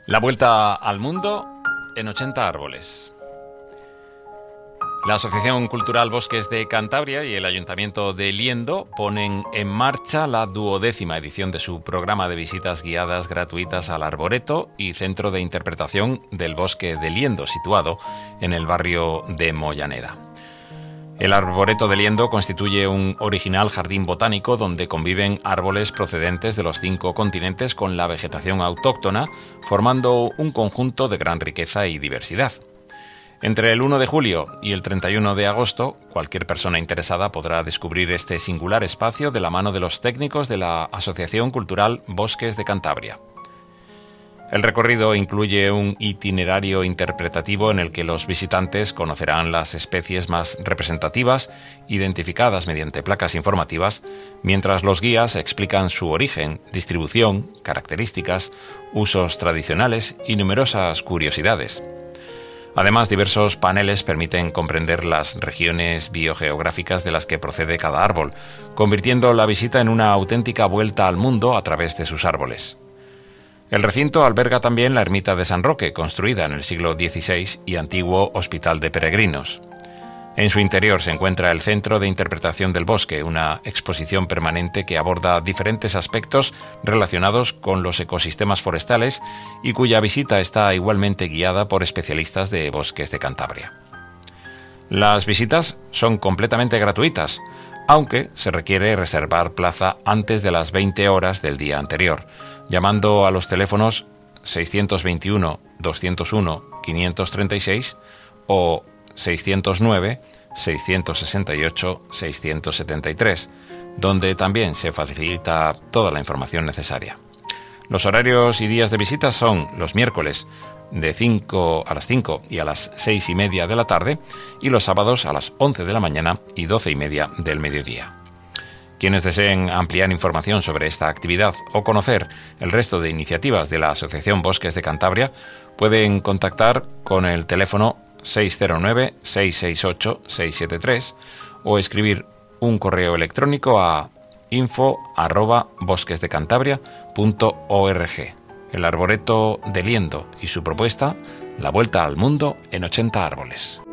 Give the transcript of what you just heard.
La vuelta al mundo en 80 árboles. La Asociación Cultural Bosques de Cantabria y el Ayuntamiento de Liendo ponen en marcha la 12ª edición de su programa de visitas guiadas gratuitas al arboreto y centro de interpretación del bosque de Liendo, situado en el barrio de Mollaneda. El arboreto de Liendo constituye un original jardín botánico donde conviven árboles procedentes de los 5 continentes con la vegetación autóctona, formando un conjunto de gran riqueza y diversidad. Entre el 1 de julio y el 31 de agosto, cualquier persona interesada podrá descubrir este singular espacio de la mano de los técnicos de la Asociación Cultural Bosques de Cantabria. El recorrido incluye un itinerario interpretativo en el que los visitantes conocerán las especies más representativas, identificadas mediante placas informativas, mientras los guías explican su origen, distribución, características, usos tradicionales y numerosas curiosidades. Además, diversos paneles permiten comprender las regiones biogeográficas de las que procede cada árbol, convirtiendo la visita en una auténtica vuelta al mundo a través de sus árboles. El recinto alberga también la ermita de San Roque, construida en el siglo XVI y antiguo hospital de peregrinos. En su interior se encuentra el Centro de Interpretación del Bosque, una exposición permanente que aborda diferentes aspectos relacionados con los ecosistemas forestales y cuya visita está igualmente guiada por especialistas de bosques de Cantabria. Las visitas son completamente gratuitas, aunque se requiere reservar plaza antes de las 20 horas del día anterior, llamando a los teléfonos 621 201 536 o 609 668 673, donde también se facilita toda la información necesaria. Los horarios y días de visita son los miércoles de 5 a las 5 y a las 6:30 de la tarde y los sábados a las 11 de la mañana y 12:30 del mediodía. Quienes deseen ampliar información sobre esta actividad o conocer el resto de iniciativas de la Asociación Bosques de Cantabria pueden contactar con el teléfono 609-668-673 o escribir un correo electrónico a info@bosquesdecantabria.org. El arboreto de Liendo y su propuesta, la vuelta al mundo en 80 árboles.